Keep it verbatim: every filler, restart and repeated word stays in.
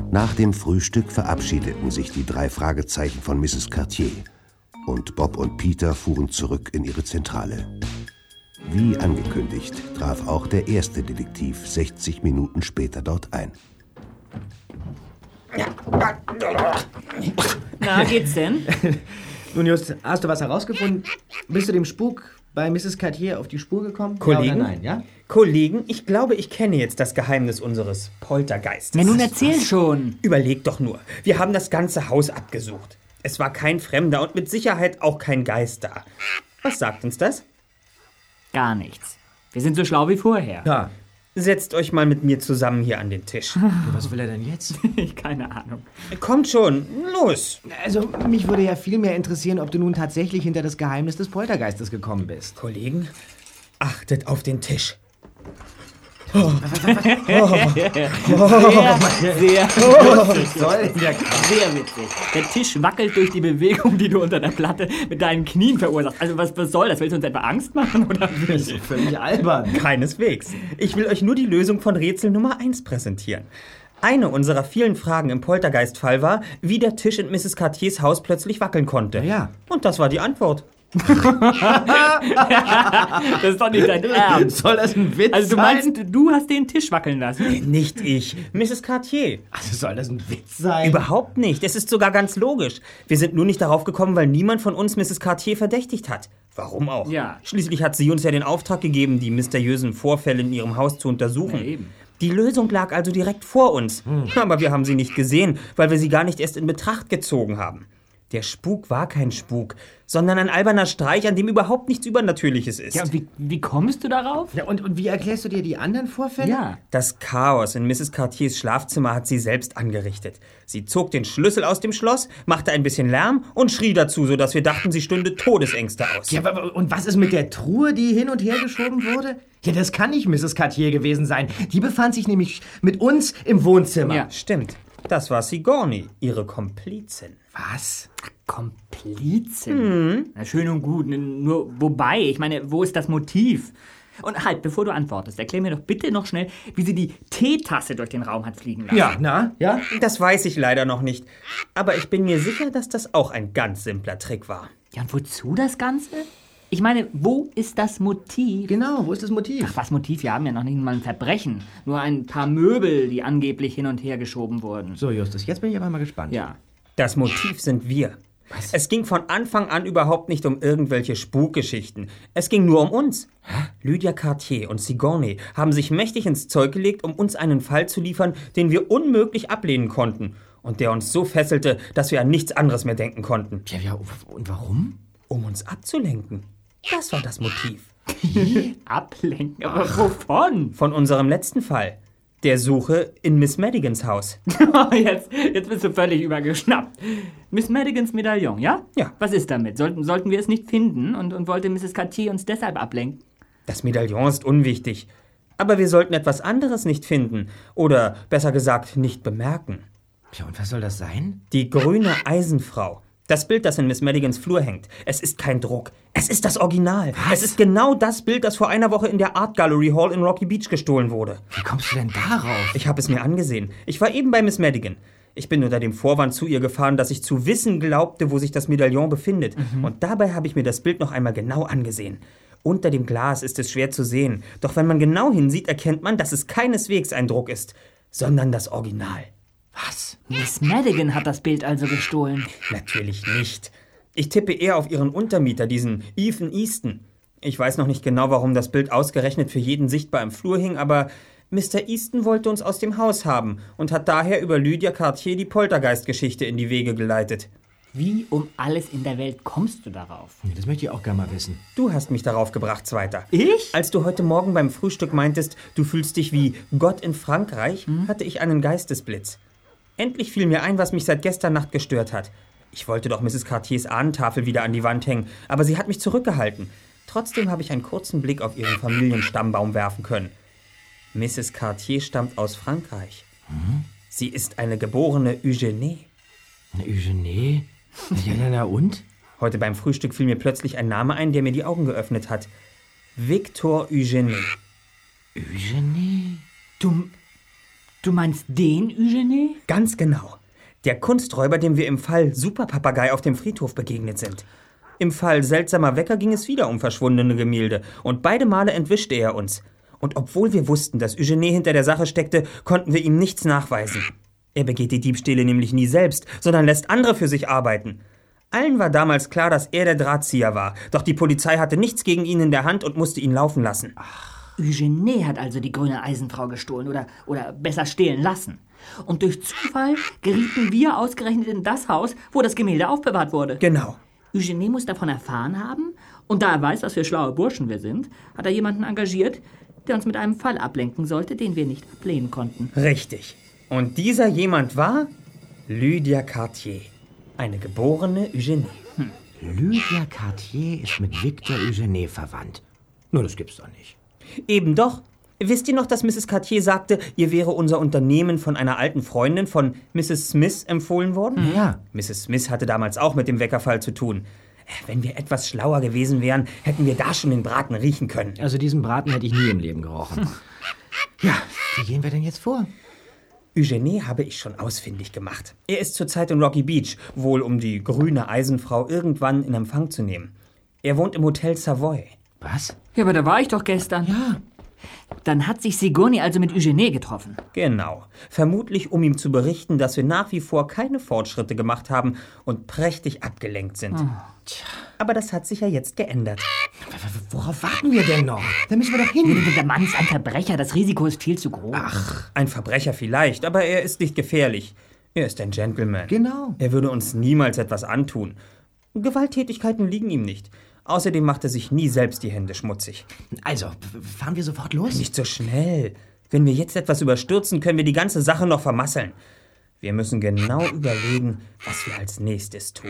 Nach dem Frühstück verabschiedeten sich die drei Fragezeichen von Misses Cartier und Bob und Peter fuhren zurück in ihre Zentrale. Wie angekündigt traf auch der erste Detektiv sechzig Minuten später dort ein. Na, geht's denn? Nun just, hast du was herausgefunden? Bist du dem Spuk bei Misses Cartier auf die Spur gekommen? Kollegen? Ja oder nein, ja? Kollegen, ich glaube, ich kenne jetzt das Geheimnis unseres Poltergeistes. Na, nun erzähl schon. Überleg doch nur. Wir haben das ganze Haus abgesucht. Es war kein Fremder und mit Sicherheit auch kein Geist da. Was sagt uns das? Gar nichts. Wir sind so schlau wie vorher. Ja. Setzt euch mal mit mir zusammen hier an den Tisch. Was will er denn jetzt? Keine Ahnung. Kommt schon, los. Also, mich würde ja viel mehr interessieren, ob du nun tatsächlich hinter das Geheimnis des Poltergeistes gekommen bist. Kollegen, achtet auf den Tisch. Sehr, sehr Was soll denn der Sehr witzig. Der Tisch wackelt durch die Bewegung, die du unter der Platte mit deinen Knien verursachst. Also was, was soll das? Willst du uns etwa Angst machen? Oder? Das ist völlig albern. Keineswegs. Ich will euch nur die Lösung von Rätsel Nummer eins präsentieren. Eine unserer vielen Fragen im Poltergeist-Fall war, wie der Tisch in Misses Cartiers Haus plötzlich wackeln konnte. Ja. Und das war die Antwort. Das ist doch nicht dein Ernst. Soll das ein Witz Also du sein? meinst, du hast den Tisch wackeln lassen? Nicht ich, Misses Cartier. Also soll das ein Witz sein? Überhaupt nicht. Es ist sogar ganz logisch. Wir sind nur nicht darauf gekommen, weil niemand von uns Misses Cartier verdächtigt hat. Warum auch? Ja. Schließlich hat sie uns ja den Auftrag gegeben, die mysteriösen Vorfälle in ihrem Haus zu untersuchen. Ja, eben. Die Lösung lag also direkt vor uns. Hm. Aber wir haben sie nicht gesehen, weil wir sie gar nicht erst in Betracht gezogen haben. Der Spuk war kein Spuk, sondern ein alberner Streich, an dem überhaupt nichts Übernatürliches ist. Ja, und wie, wie kommst du darauf? Ja, und, und wie erklärst du dir die anderen Vorfälle? Ja. Das Chaos in Misses Cartiers Schlafzimmer hat sie selbst angerichtet. Sie zog den Schlüssel aus dem Schloss, machte ein bisschen Lärm und schrie dazu, sodass wir dachten, sie stünde Todesängste aus. Ja, aber, und was ist mit der Truhe, die hin und her geschoben wurde? Ja, das kann nicht Misses Cartier gewesen sein. Die befand sich nämlich mit uns im Wohnzimmer. Ja. Stimmt. Das war Sigourney, ihre Komplizin. Was? Komplizin? Hm. Na, schön und gut, nur wobei, ich meine, wo ist das Motiv? Und halt, bevor du antwortest, erklär mir doch bitte noch schnell, wie sie die Teetasse durch den Raum hat fliegen lassen. Ja, na, ja? Das weiß ich leider noch nicht. Aber ich bin mir sicher, dass das auch ein ganz simpler Trick war. Ja, und wozu das Ganze? Ich meine, wo ist das Motiv? Genau, wo ist das Motiv? Ach, was Motiv? Wir haben ja noch nicht mal ein Verbrechen. Nur ein paar Möbel, die angeblich hin und her geschoben wurden. So, Justus, jetzt bin ich aber mal gespannt. Ja. Das Motiv sind wir. Was? Es ging von Anfang an überhaupt nicht um irgendwelche Spukgeschichten. Es ging nur um uns. Hä? Lydia Cartier und Sigourney haben sich mächtig ins Zeug gelegt, um uns einen Fall zu liefern, den wir unmöglich ablehnen konnten. Und der uns so fesselte, dass wir an nichts anderes mehr denken konnten. Ja, ja, und warum? Um uns abzulenken. Das war das Motiv. Ablenken? Aber Ach. Wovon? Von unserem letzten Fall. Der Suche in Miss Madigans Haus. jetzt, jetzt bist du völlig übergeschnappt. Miss Madigans Medaillon, ja? Ja. Was ist damit? Sollten, sollten wir es nicht finden und, und wollte Misses Cartier uns deshalb ablenken? Das Medaillon ist unwichtig. Aber wir sollten etwas anderes nicht finden. Oder besser gesagt, nicht bemerken. Ja, und was soll das sein? Die grüne Eisenfrau. Das Bild, das in Miss Madigans Flur hängt. Es ist kein Druck. Es ist das Original. Was? Es ist genau das Bild, das vor einer Woche in der Art Gallery Hall in Rocky Beach gestohlen wurde. Wie kommst du denn darauf? Ich habe es mir angesehen. Ich war eben bei Miss Madigan. Ich bin unter dem Vorwand zu ihr gefahren, dass ich zu wissen glaubte, wo sich das Medaillon befindet. Mhm. Und dabei habe ich mir das Bild noch einmal genau angesehen. Unter dem Glas ist es schwer zu sehen. Doch wenn man genau hinsieht, erkennt man, dass es keineswegs ein Druck ist, sondern das Original. Was? Miss Madigan hat das Bild also gestohlen. Natürlich nicht. Ich tippe eher auf ihren Untermieter, diesen Ethan Easton. Ich weiß noch nicht genau, warum das Bild ausgerechnet für jeden sichtbar im Flur hing, aber Mister Easton wollte uns aus dem Haus haben und hat daher über Lydia Cartier die Poltergeist-Geschichte in die Wege geleitet. Wie um alles in der Welt kommst du darauf? Das möchte ich auch gerne mal wissen. Du hast mich darauf gebracht, Zweiter. Ich? Als du heute Morgen beim Frühstück meintest, du fühlst dich wie Gott in Frankreich, hm? hatte ich einen Geistesblitz. Endlich fiel mir ein, was mich seit gestern Nacht gestört hat. Ich wollte doch Misses Cartiers Ahnentafel wieder an die Wand hängen, aber sie hat mich zurückgehalten. Trotzdem habe ich einen kurzen Blick auf ihren Familienstammbaum werfen können. Misses Cartier stammt aus Frankreich. Hm? Sie ist eine geborene Eugenie. Eine Eugenie? Ja, na, na und? Heute beim Frühstück fiel mir plötzlich ein Name ein, der mir die Augen geöffnet hat. Victor Eugenie. Eugenie? Du... Du meinst den Eugenie? Ganz genau. Der Kunsträuber, dem wir im Fall Superpapagei auf dem Friedhof begegnet sind. Im Fall Seltsamer Wecker ging es wieder um verschwundene Gemälde. Und beide Male entwischte er uns. Und obwohl wir wussten, dass Eugenie hinter der Sache steckte, konnten wir ihm nichts nachweisen. Er begeht die Diebstähle nämlich nie selbst, sondern lässt andere für sich arbeiten. Allen war damals klar, dass er der Drahtzieher war. Doch die Polizei hatte nichts gegen ihn in der Hand und musste ihn laufen lassen. Eugenie hat also die grüne Eisenfrau gestohlen oder, oder besser stehlen lassen. Und durch Zufall gerieten wir ausgerechnet in das Haus, wo das Gemälde aufbewahrt wurde. Genau. Eugenie muss davon erfahren haben und da er weiß, was für schlaue Burschen wir sind, hat er jemanden engagiert, der uns mit einem Fall ablenken sollte, den wir nicht ablehnen konnten. Richtig. Und dieser jemand war Lydia Cartier, eine geborene Eugenie. Hm. Lydia Cartier ist mit Victor Eugenie verwandt. Nur das gibt's doch nicht. Eben doch. Wisst ihr noch, dass Misses Cartier sagte, ihr wäre unser Unternehmen von einer alten Freundin von Misses Smith empfohlen worden? Ja. Misses Smith hatte damals auch mit dem Weckerfall zu tun. Wenn wir etwas schlauer gewesen wären, hätten wir da schon den Braten riechen können. Also diesen Braten hätte ich nie im Leben gerochen. Ja, wie gehen wir denn jetzt vor? Eugenie habe ich schon ausfindig gemacht. Er ist zurzeit in Rocky Beach, wohl um die grüne Eisenfrau irgendwann in Empfang zu nehmen. Er wohnt im Hotel Savoy. Was? Ja, aber da war ich doch gestern. Ja. Dann hat sich Sigourney also mit Eugenie getroffen. Genau. Vermutlich, um ihm zu berichten, dass wir nach wie vor keine Fortschritte gemacht haben und prächtig abgelenkt sind. Oh. Tja. Aber das hat sich ja jetzt geändert. Worauf warten wir denn noch? Da müssen wir doch hin. Der Mann ist ein Verbrecher, das Risiko ist viel zu groß. Ach, ein Verbrecher vielleicht, aber er ist nicht gefährlich. Er ist ein Gentleman. Genau. Er würde uns niemals etwas antun. Gewalttätigkeiten liegen ihm nicht. Außerdem macht er sich nie selbst die Hände schmutzig. Also, fahren wir sofort los? Nicht so schnell. Wenn wir jetzt etwas überstürzen, können wir die ganze Sache noch vermasseln. Wir müssen genau überlegen, was wir als nächstes tun.